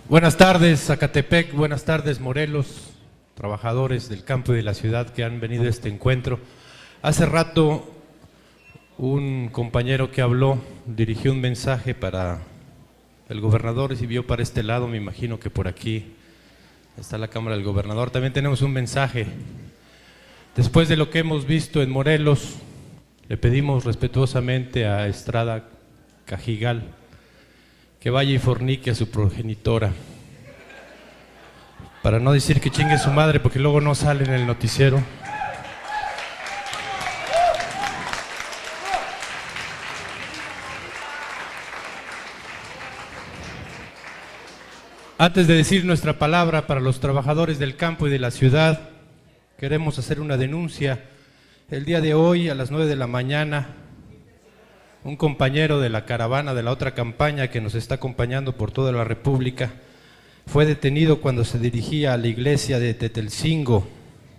Buenas tardes, Zacatepec, buenas tardes, Morelos, trabajadores del campo y de la ciudad que han venido a este encuentro. Hace rato un compañero que habló dirigió un mensaje para el gobernador y vio para este lado, me imagino que por aquí está la Cámara del Gobernador. También tenemos un mensaje. Después de lo que hemos visto en Morelos, le pedimos respetuosamente a Estrada Cajigal que vaya y fornique a su progenitora, para no decir que chingue su madre, porque luego no sale en el noticiero. Antes de decir nuestra palabra para los trabajadores del campo y de la ciudad, queremos hacer una denuncia. El día de hoy, a las 9 de la mañana, un compañero de la caravana de la otra campaña que nos está acompañando por toda la República fue detenido cuando se dirigía a la iglesia de Tetelcingo.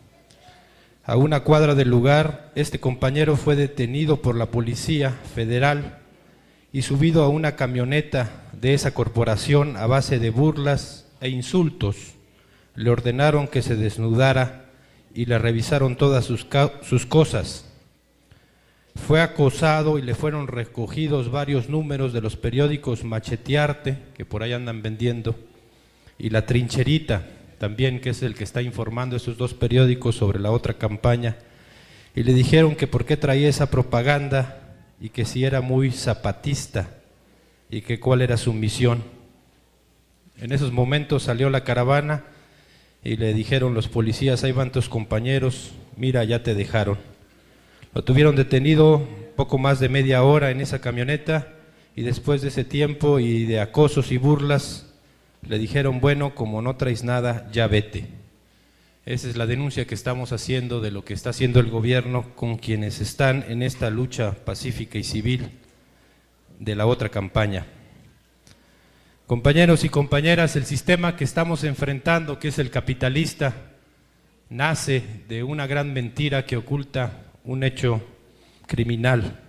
A una cuadra del lugar, este compañero fue detenido por la Policía Federal y subido a una camioneta de esa corporación a base de burlas e insultos. Le ordenaron que se desnudara y le revisaron todas sus cosas. Fue acosado y le fueron recogidos varios números de los periódicos Machetearte, que por ahí andan vendiendo, y La Trincherita, también, que es el que está informando esos dos periódicos sobre la otra campaña, y le dijeron que por qué traía esa propaganda y que si era muy zapatista y que cuál era su misión. En esos momentos salió la caravana y le dijeron los policías: ahí van tus compañeros, mira, ya te dejaron. Lo tuvieron detenido poco más de media hora en esa camioneta y después de ese tiempo y de acosos y burlas le dijeron: bueno, como no traes nada, ya vete. Esa es la denuncia que estamos haciendo de lo que está haciendo el gobierno con quienes están en esta lucha pacífica y civil de la otra campaña. Compañeros y compañeras, el sistema que estamos enfrentando, que es el capitalista, nace de una gran mentira que oculta un hecho criminal.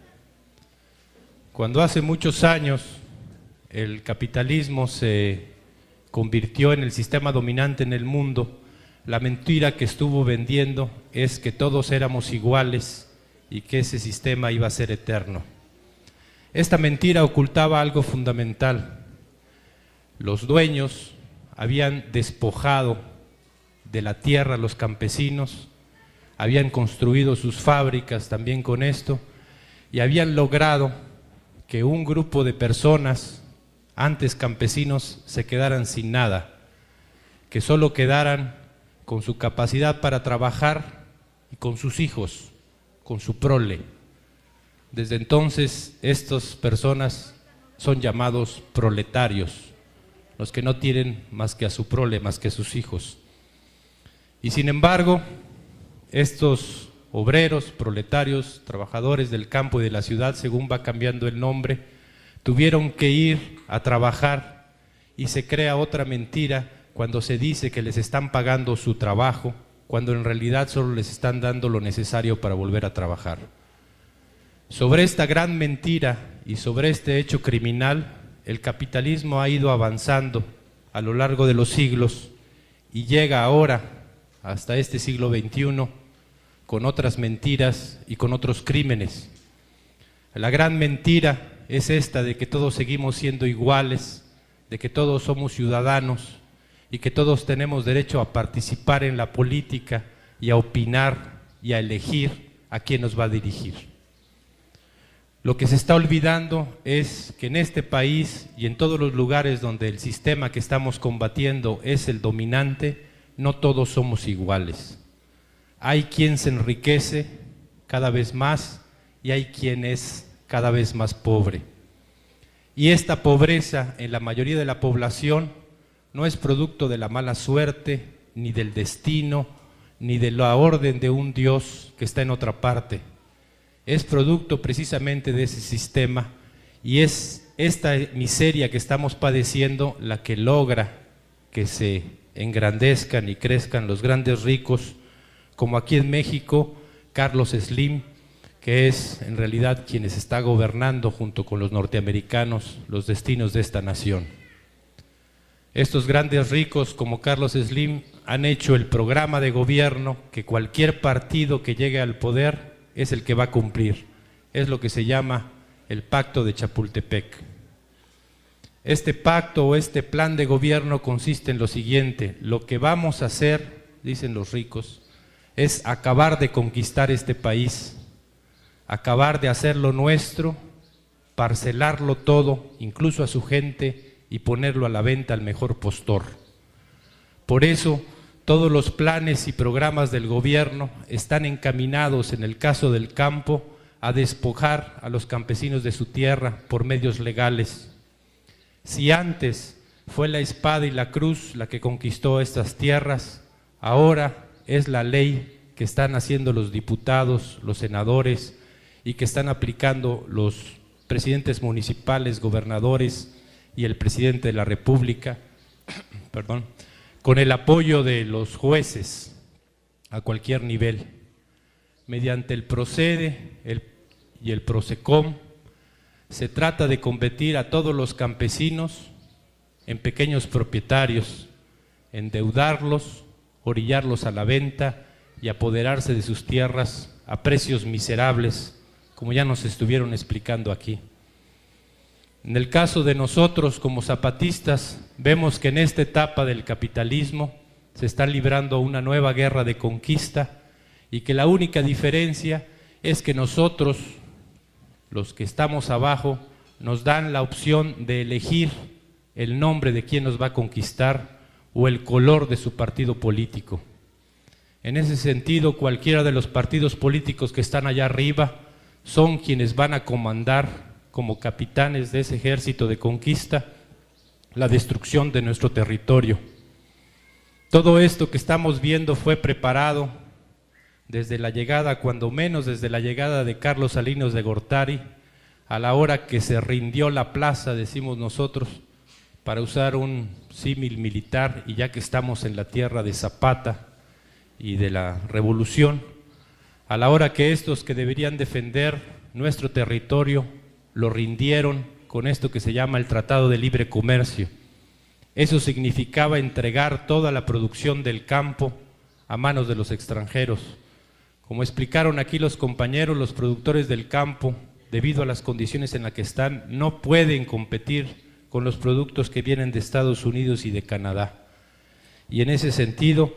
Cuando hace muchos años el capitalismo se convirtió en el sistema dominante en el mundo, la mentira que estuvo vendiendo es que todos éramos iguales y que ese sistema iba a ser eterno. Esta mentira ocultaba algo fundamental. Los dueños habían despojado de la tierra a los campesinos, habían construido sus fábricas también con esto y habían logrado que un grupo de personas, antes campesinos, se quedaran sin nada, que solo quedaran con su capacidad para trabajar y con sus hijos, con su prole. Desde entonces estas personas son llamados proletarios, los que no tienen más que a su prole, más que a sus hijos. Y sin embargo, estos obreros, proletarios, trabajadores del campo y de la ciudad, según va cambiando el nombre, tuvieron que ir a trabajar y se crea otra mentira cuando se dice que les están pagando su trabajo, cuando en realidad solo les están dando lo necesario para volver a trabajar. Sobre esta gran mentira y sobre este hecho criminal, el capitalismo ha ido avanzando a lo largo de los siglos y llega ahora hasta este siglo XXI con otras mentiras y con otros crímenes. La gran mentira es esta de que todos seguimos siendo iguales, de que todos somos ciudadanos y que todos tenemos derecho a participar en la política y a opinar y a elegir a quién nos va a dirigir. Lo que se está olvidando es que en este país y en todos los lugares donde el sistema que estamos combatiendo es el dominante, no todos somos iguales. Hay quien se enriquece cada vez más y hay quien es cada vez más pobre. Y esta pobreza en la mayoría de la población no es producto de la mala suerte, ni del destino, ni de la orden de un Dios que está en otra parte. Es producto precisamente de ese sistema y es esta miseria que estamos padeciendo la que logra que se engrandezcan y crezcan los grandes ricos, como aquí en México, Carlos Slim, que es en realidad quien está gobernando junto con los norteamericanos los destinos de esta nación. Estos grandes ricos como Carlos Slim han hecho el programa de gobierno que cualquier partido que llegue al poder es el que va a cumplir. Es lo que se llama el Pacto de Chapultepec. Este pacto o este plan de gobierno consiste en lo siguiente: lo que vamos a hacer, dicen los ricos, es acabar de conquistar este país, acabar de hacerlo nuestro, parcelarlo todo, incluso a su gente, y ponerlo a la venta al mejor postor. Por eso, todos los planes y programas del gobierno están encaminados, en el caso del campo, a despojar a los campesinos de su tierra por medios legales. Si antes fue la espada y la cruz la que conquistó estas tierras, ahora es la ley que están haciendo los diputados, los senadores, y que están aplicando los presidentes municipales, gobernadores y el presidente de la República, perdón, con el apoyo de los jueces a cualquier nivel. Mediante el Procede y el Procecom, se trata de convertir a todos los campesinos en pequeños propietarios, endeudarlos, orillarlos a la venta y apoderarse de sus tierras a precios miserables, como ya nos estuvieron explicando aquí. En el caso de nosotros como zapatistas, vemos que en esta etapa del capitalismo se está librando una nueva guerra de conquista y que la única diferencia es que nosotros, los que estamos abajo, nos dan la opción de elegir el nombre de quien nos va a conquistar o el color de su partido político. En ese sentido, cualquiera de los partidos políticos que están allá arriba son quienes van a comandar como capitanes de ese ejército de conquista la destrucción de nuestro territorio. Todo esto que estamos viendo fue preparado desde la llegada, cuando menos desde la llegada de Carlos Salinas de Gortari, a la hora que se rindió la plaza, decimos nosotros, para usar un símil militar, y ya que estamos en la tierra de Zapata y de la Revolución, a la hora que estos que deberían defender nuestro territorio lo rindieron con esto que se llama el Tratado de Libre Comercio. Eso significaba entregar toda la producción del campo a manos de los extranjeros. Como explicaron aquí los compañeros, los productores del campo, debido a las condiciones en las que están, no pueden competir con los productos que vienen de Estados Unidos y de Canadá. Y en ese sentido,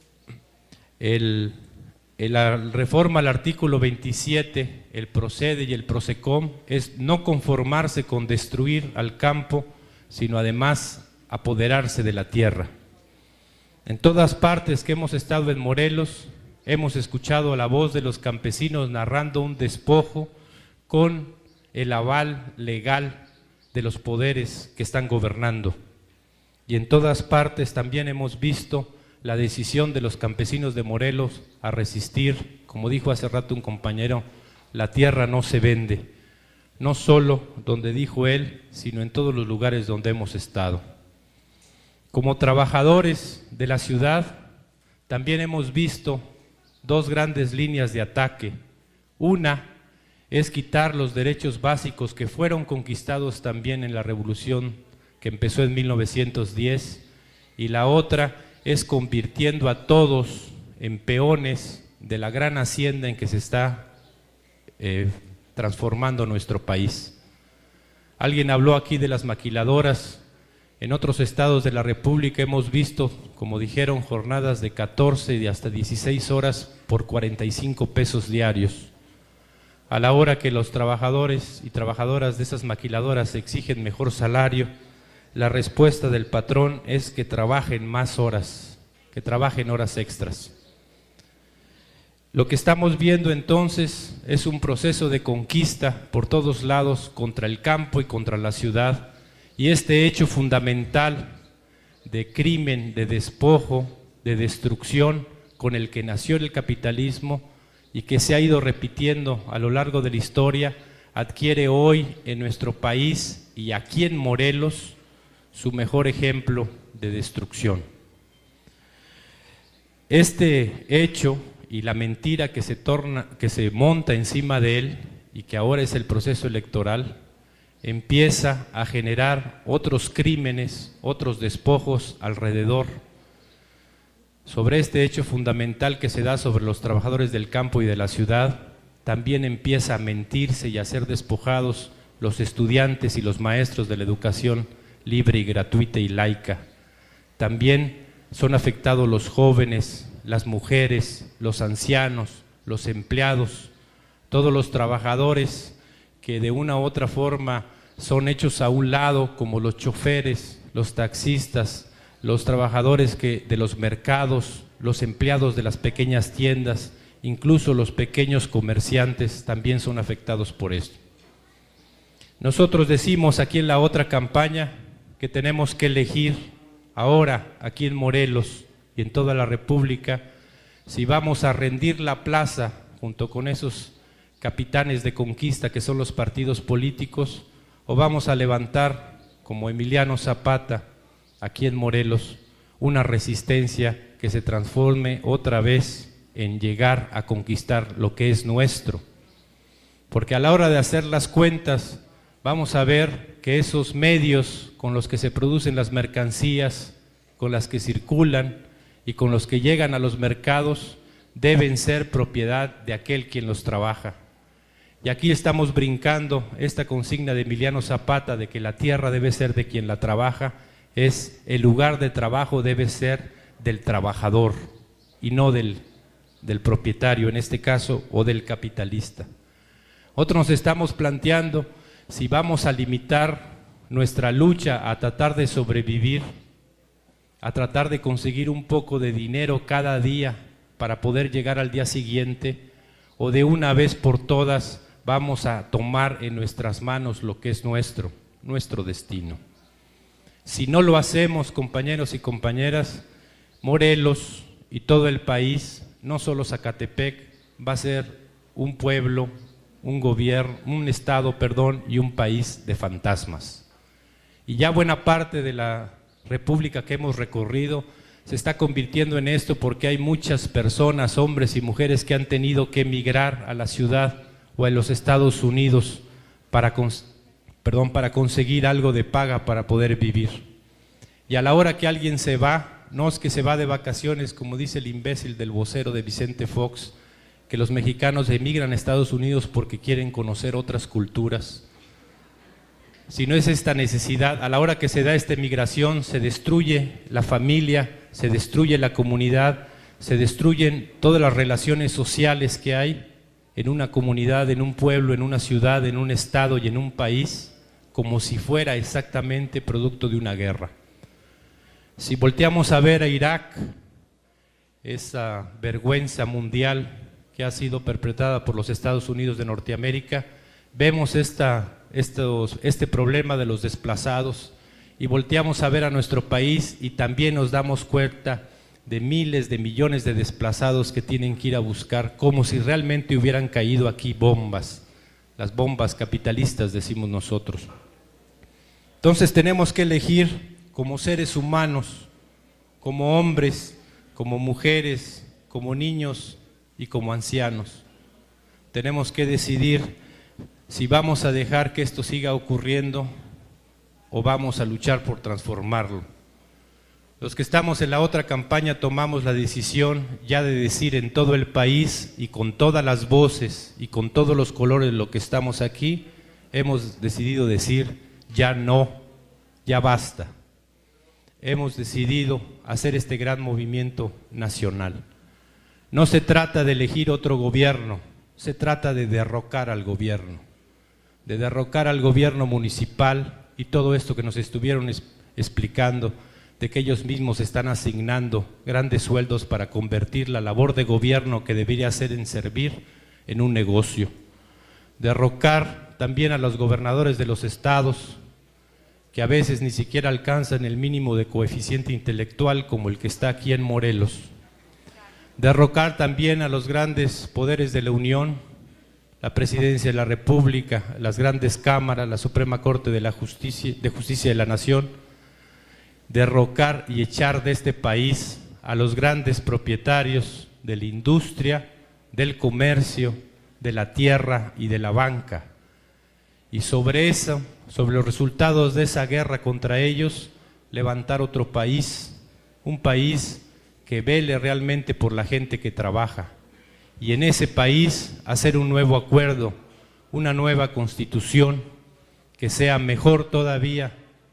la reforma al artículo 27, el Procede y el Procecom, es no conformarse con destruir al campo, sino además apoderarse de la tierra. En todas partes que hemos estado en Morelos, hemos escuchado la voz de los campesinos narrando un despojo con el aval legal de los poderes que están gobernando. Y en todas partes también hemos visto la decisión de los campesinos de Morelos a resistir. Como dijo hace rato un compañero, la tierra no se vende, no solo donde dijo él, sino en todos los lugares donde hemos estado. Como trabajadores de la ciudad, también hemos visto dos grandes líneas de ataque. Una es quitar los derechos básicos que fueron conquistados también en la revolución que empezó en 1910, y la otra es convirtiendo a todos en peones de la gran hacienda en que se está transformando nuestro país. Alguien habló aquí de las maquiladoras. En otros estados de la República hemos visto, como dijeron, jornadas de 14 y de hasta 16 horas por 45 pesos diarios. A la hora que los trabajadores y trabajadoras de esas maquiladoras exigen mejor salario, la respuesta del patrón es que trabajen más horas, que trabajen horas extras. Lo que estamos viendo entonces es un proceso de conquista por todos lados contra el campo y contra la ciudad, y este hecho fundamental de crimen, de despojo, de destrucción con el que nació el capitalismo y que se ha ido repitiendo a lo largo de la historia, adquiere hoy en nuestro país y aquí en Morelos su mejor ejemplo de destrucción. Este hecho y la mentira que se monta encima de él, y que ahora es el proceso electoral, empieza a generar otros crímenes, otros despojos alrededor. Sobre este hecho fundamental que se da sobre los trabajadores del campo y de la ciudad, también empieza a mentirse y a ser despojados los estudiantes y los maestros de la educación libre y gratuita y laica. También son afectados los jóvenes, las mujeres, los ancianos, los empleados, todos los trabajadores que de una u otra forma son hechos a un lado, como los choferes, los taxistas, los trabajadores de los mercados, los empleados de las pequeñas tiendas, incluso los pequeños comerciantes también son afectados por esto. Nosotros decimos aquí en la otra campaña que tenemos que elegir ahora, aquí en Morelos y en toda la República, si vamos a rendir la plaza junto con esos capitanes de conquista que son los partidos políticos, o vamos a levantar, como Emiliano Zapata, aquí en Morelos, una resistencia que se transforme otra vez en llegar a conquistar lo que es nuestro. Porque a la hora de hacer las cuentas, vamos a ver que esos medios con los que se producen las mercancías, con las que circulan y con los que llegan a los mercados, deben ser propiedad de aquel quien los trabaja. Y aquí estamos brincando esta consigna de Emiliano Zapata de que la tierra debe ser de quien la trabaja, es el lugar de trabajo debe ser del trabajador y no del propietario en este caso, o del capitalista. Otros nos estamos planteando si vamos a limitar nuestra lucha a tratar de sobrevivir, a tratar de conseguir un poco de dinero cada día para poder llegar al día siguiente, o de una vez por todas vamos a tomar en nuestras manos lo que es nuestro destino. Si no lo hacemos, compañeros y compañeras, Morelos y todo el país, no solo Zacatepec, va a ser un pueblo, un gobierno, un estado, y un país de fantasmas. Y ya buena parte de la república que hemos recorrido se está convirtiendo en esto porque hay muchas personas, hombres y mujeres que han tenido que emigrar a la ciudad o a los Estados Unidos para conseguir algo de paga para poder vivir. Y a la hora que alguien se va, no es que se va de vacaciones, como dice el imbécil del vocero de Vicente Fox, que los mexicanos emigran a Estados Unidos porque quieren conocer otras culturas. Si no es esta necesidad, a la hora que se da esta emigración, se destruye la familia, se destruye la comunidad, se destruyen todas las relaciones sociales que hay en una comunidad, en un pueblo, en una ciudad, en un estado y en un país, como si fuera exactamente producto de una guerra. Si volteamos a ver a Irak, esa vergüenza mundial que ha sido perpetrada por los Estados Unidos de Norteamérica, vemos este problema de los desplazados y volteamos a ver a nuestro país y también nos damos cuenta de miles de millones de desplazados que tienen que ir a buscar, como si realmente hubieran caído aquí bombas, las bombas capitalistas decimos nosotros. Entonces tenemos que elegir como seres humanos, como hombres, como mujeres, como niños y como ancianos. Tenemos que decidir si vamos a dejar que esto siga ocurriendo o vamos a luchar por transformarlo. Los que estamos en la otra campaña tomamos la decisión ya de decir en todo el país y con todas las voces y con todos los colores de lo que estamos aquí, hemos decidido decir ya no, ya basta. Hemos decidido hacer este gran movimiento nacional. No se trata de elegir otro gobierno, se trata de derrocar al gobierno municipal y todo esto que nos estuvieron explicando, de que ellos mismos están asignando grandes sueldos para convertir la labor de gobierno que debería ser en servir en un negocio. Derrocar también a los gobernadores de los estados, que a veces ni siquiera alcanzan el mínimo de coeficiente intelectual como el que está aquí en Morelos. Derrocar también a los grandes poderes de la Unión, la Presidencia de la República, las grandes cámaras, la Suprema Corte de Justicia de la Nación. Derrocar y echar de este país a los grandes propietarios de la industria, del comercio, de la tierra y de la banca. y sobre eso, sobre los resultados de esa guerra contra ellos, levantar otro país, un país que vele realmente por la gente que trabaja, y en ese país hacer un nuevo acuerdo, una nueva constitución que sea mejor todavía,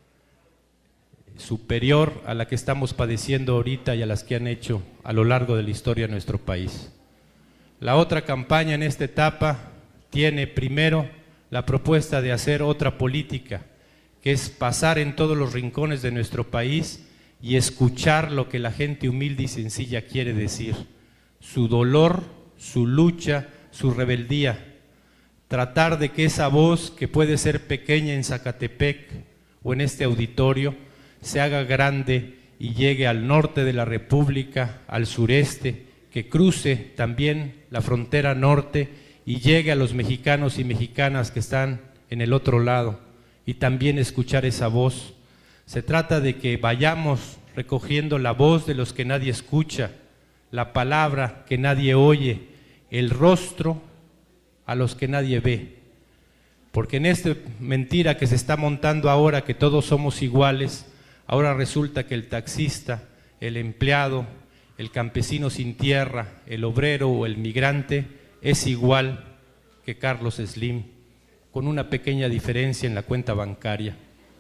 superior a la que estamos padeciendo ahorita y a las que han hecho a lo largo de la historia de nuestro país. La otra campaña en esta etapa tiene primero la propuesta de hacer otra política, que es pasar en todos los rincones de nuestro país y escuchar lo que la gente humilde y sencilla quiere decir, su dolor, su lucha, su rebeldía. Tratar de que esa voz, que puede ser pequeña en Zacatepec o en este auditorio, se haga grande y llegue al norte de la República, al sureste, que cruce también la frontera norte y llegue a los mexicanos y mexicanas que están en el otro lado, y también escuchar esa voz. Se trata de que vayamos recogiendo la voz de los que nadie escucha, la palabra que nadie oye, el rostro a los que nadie ve. Porque en esta mentira que se está montando ahora, que todos somos iguales, ahora resulta que el taxista, el empleado, el campesino sin tierra, el obrero o el migrante es igual que Carlos Slim, con una pequeña diferencia en la cuenta bancaria.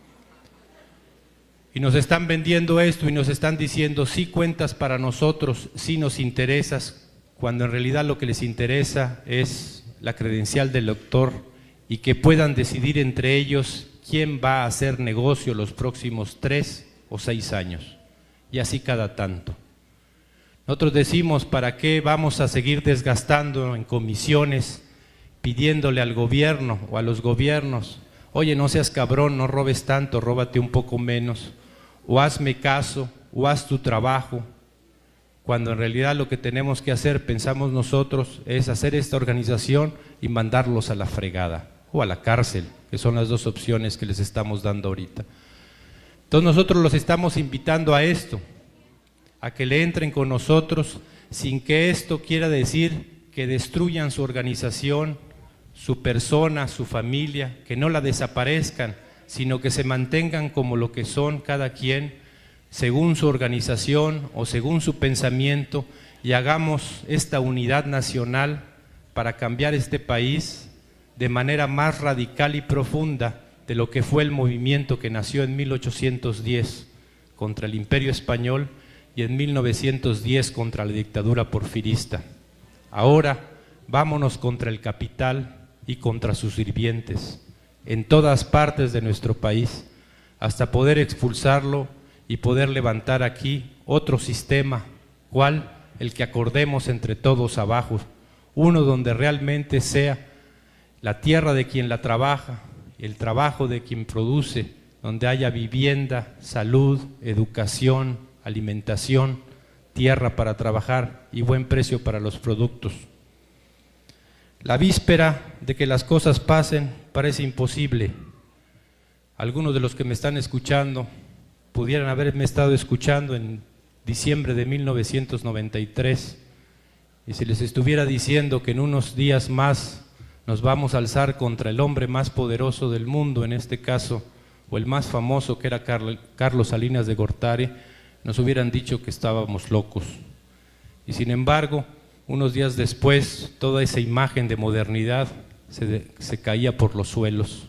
Y nos están vendiendo esto y nos están diciendo, sí cuentas para nosotros, sí nos interesas, cuando en realidad lo que les interesa es la credencial del doctor y que puedan decidir entre ellos quién va a hacer negocio los próximos 3 o 6 años, y así cada tanto. Nosotros decimos, ¿para qué vamos a seguir desgastando en comisiones, pidiéndole al gobierno o a los gobiernos, oye, no seas cabrón, no robes tanto, róbate un poco menos, o hazme caso, o haz tu trabajo, cuando en realidad lo que tenemos que hacer, pensamos nosotros, es hacer esta organización y mandarlos a la fregada, o a la cárcel, que son las dos opciones que les estamos dando ahorita. Entonces nosotros los estamos invitando a esto, a que le entren con nosotros, sin que esto quiera decir que destruyan su organización, su persona, su familia, que no la desaparezcan, sino que se mantengan como lo que son cada quien, según su organización o según su pensamiento, y hagamos esta unidad nacional para cambiar este país de manera más radical y profunda de lo que fue el movimiento que nació en 1810 contra el Imperio Español y en 1910 contra la dictadura porfirista. Ahora vámonos contra el capital y contra sus sirvientes en todas partes de nuestro país, hasta poder expulsarlo y poder levantar aquí otro sistema, ¿cuál? El que acordemos entre todos abajo, uno donde realmente sea la tierra de quien la trabaja, el trabajo de quien produce, donde haya vivienda, salud, educación, alimentación, tierra para trabajar y buen precio para los productos. La víspera de que las cosas pasen parece imposible. Algunos de los que me están escuchando pudieran haberme estado escuchando en diciembre de 1993, y si les estuviera diciendo que en unos días más nos vamos a alzar contra el hombre más poderoso del mundo, en este caso, o el más famoso, que era Carlos Salinas de Gortari, nos hubieran dicho que estábamos locos. Y sin embargo, unos días después, toda esa imagen de modernidad se caía por los suelos.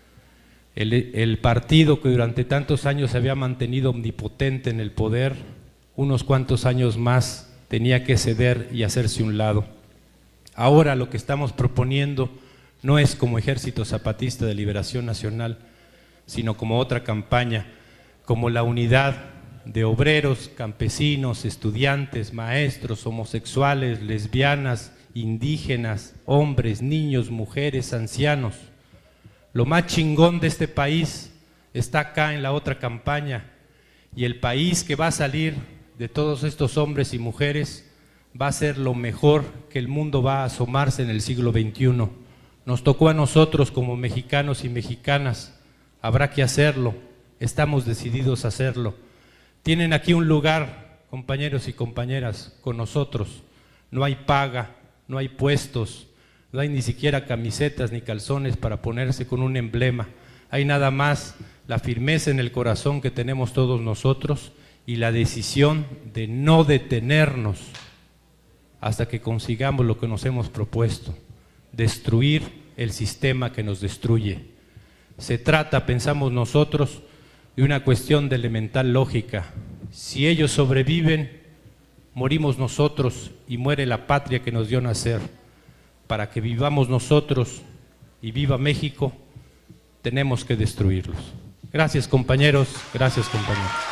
El partido que durante tantos años se había mantenido omnipotente en el poder, unos cuantos años más tenía que ceder y hacerse un lado. Ahora lo que estamos proponiendo no es como Ejército Zapatista de Liberación Nacional, sino como otra campaña, como la unidad de obreros, campesinos, estudiantes, maestros, homosexuales, lesbianas, indígenas, hombres, niños, mujeres, ancianos. Lo más chingón de este país está acá en la otra campaña, y el país que va a salir de todos estos hombres y mujeres va a ser lo mejor que el mundo va a asomarse en el siglo XXI. Nos tocó a nosotros como mexicanos y mexicanas, habrá que hacerlo, estamos decididos a hacerlo. Tienen aquí un lugar, compañeros y compañeras, con nosotros. No hay paga, no hay puestos, No hay ni siquiera camisetas ni calzones para ponerse con un emblema. Hay nada más la firmeza en el corazón que tenemos todos nosotros y la decisión de no detenernos hasta que consigamos lo que nos hemos propuesto: destruir el sistema que nos destruye. Se trata, pensamos nosotros, de una cuestión de elemental lógica. Si ellos sobreviven, morimos nosotros y muere la patria que nos dio nacer. Para que vivamos nosotros y viva México, tenemos que destruirlos. Gracias, compañeros. Gracias, compañeros.